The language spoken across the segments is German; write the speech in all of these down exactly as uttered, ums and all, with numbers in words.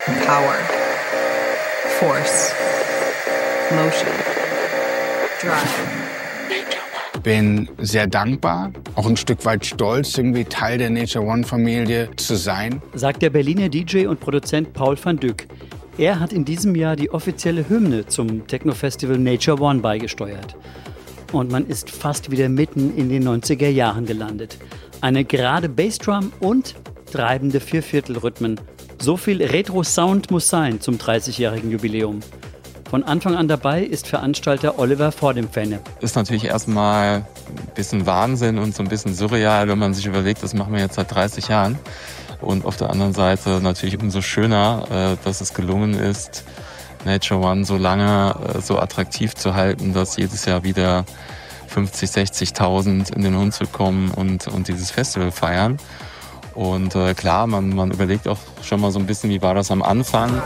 Power, Force, Motion, Drive. Bin sehr dankbar, auch ein Stück weit stolz, irgendwie Teil der Nature One-Familie zu sein. Sagt der Berliner D J und Produzent Paul van Dyk. Er hat in diesem Jahr die offizielle Hymne zum Techno-Festival Nature One beigesteuert. Und man ist fast wieder mitten in den neunziger Jahren gelandet. Eine gerade Bassdrum und treibende Vierviertelrhythmen. So viel Retro-Sound muss sein zum dreißigjährigen Jubiläum. Von Anfang an dabei ist Veranstalter Oliver Vordem-Fenne. Ist natürlich erstmal ein bisschen Wahnsinn und so ein bisschen surreal, wenn man sich überlegt, das machen wir jetzt seit dreißig Jahren. Und auf der anderen Seite natürlich umso schöner, dass es gelungen ist, Nature One so lange so attraktiv zu halten, dass jedes Jahr wieder fünfzig, sechzigtausend in den Hunsrück kommen und, und dieses Festival feiern. Und äh, klar, man, man überlegt auch schon mal so ein bisschen, wie war das am Anfang.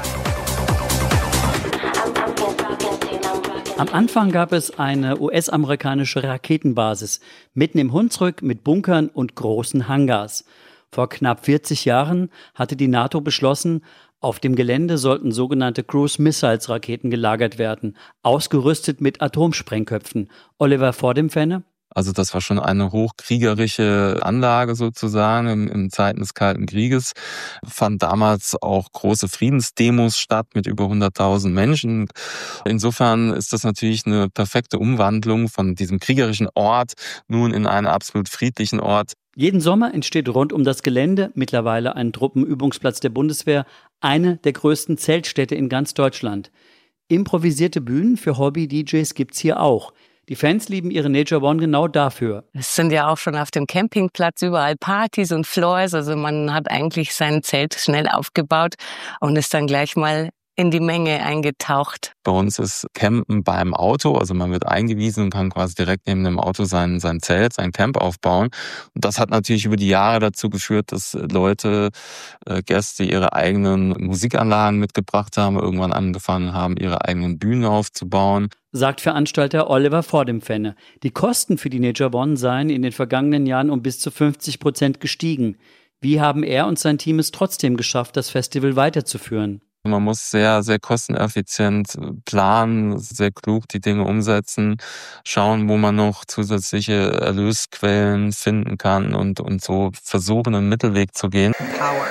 Am Anfang gab es eine U S-amerikanische Raketenbasis mitten im Hunsrück mit Bunkern und großen Hangars. Vor knapp vierzig Jahren hatte die NATO beschlossen, auf dem Gelände sollten sogenannte Cruise-Missiles-Raketen gelagert werden, ausgerüstet mit Atomsprengköpfen. Oliver Vordem-Fenne? Also das war schon eine hochkriegerische Anlage sozusagen im, im Zeiten des Kalten Krieges. Fand damals auch große Friedensdemos statt mit über hunderttausend Menschen. Insofern ist das natürlich eine perfekte Umwandlung von diesem kriegerischen Ort nun in einen absolut friedlichen Ort. Jeden Sommer entsteht rund um das Gelände, mittlerweile ein Truppenübungsplatz der Bundeswehr, eine der größten Zeltstädte in ganz Deutschland. Improvisierte Bühnen für Hobby-D Js gibt's hier auch. Die Fans lieben ihre Nature One genau dafür. Es sind ja auch schon auf dem Campingplatz überall Partys und Floors. Also man hat eigentlich sein Zelt schnell aufgebaut und ist dann gleich mal in die Menge eingetaucht. Bei uns ist Campen beim Auto, also man wird eingewiesen und kann quasi direkt neben dem Auto sein, sein Zelt, sein Camp aufbauen. Und das hat natürlich über die Jahre dazu geführt, dass Leute, äh, Gäste ihre eigenen Musikanlagen mitgebracht haben, irgendwann angefangen haben, ihre eigenen Bühnen aufzubauen. Sagt Veranstalter Oliver Vordem-Fenne. Die Kosten für die Nature One seien in den vergangenen Jahren um bis zu fünfzig Prozent gestiegen. Wie haben er und sein Team es trotzdem geschafft, das Festival weiterzuführen? Man muss sehr, sehr kosteneffizient planen, sehr klug die Dinge umsetzen, schauen, wo man noch zusätzliche Erlösquellen finden kann und, und so versuchen, einen Mittelweg zu gehen. Power,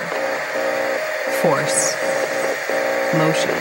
Force, Motion,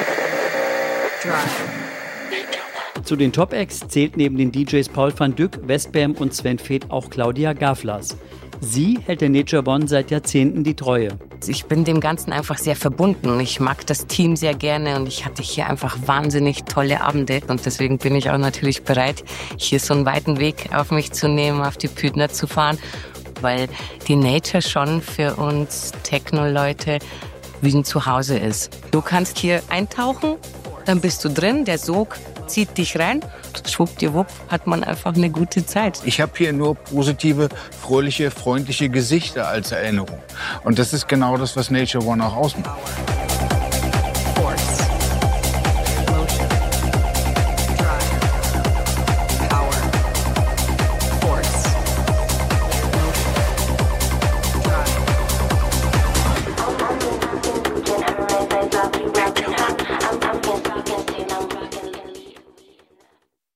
Drive. Zu den Top-Acts zählt neben den D Js Paul van Dyk, Westbam und Sven Feth auch Claudia Gavlas. Sie hält der Nature One seit Jahrzehnten die Treue. Ich bin dem Ganzen einfach sehr verbunden. Ich mag das Team sehr gerne und ich hatte hier einfach wahnsinnig tolle Abende. Und deswegen bin ich auch natürlich bereit, hier so einen weiten Weg auf mich zu nehmen, auf die Pütner zu fahren. Weil die Nature schon für uns Techno-Leute wie ein Zuhause ist. Du kannst hier eintauchen, dann bist du drin, der Sog zieht dich rein. Schwuppdiwupp hat man einfach eine gute Zeit. Ich habe hier nur positive, fröhliche, freundliche Gesichter als Erinnerung. Und das ist genau das, was Nature One auch ausmacht.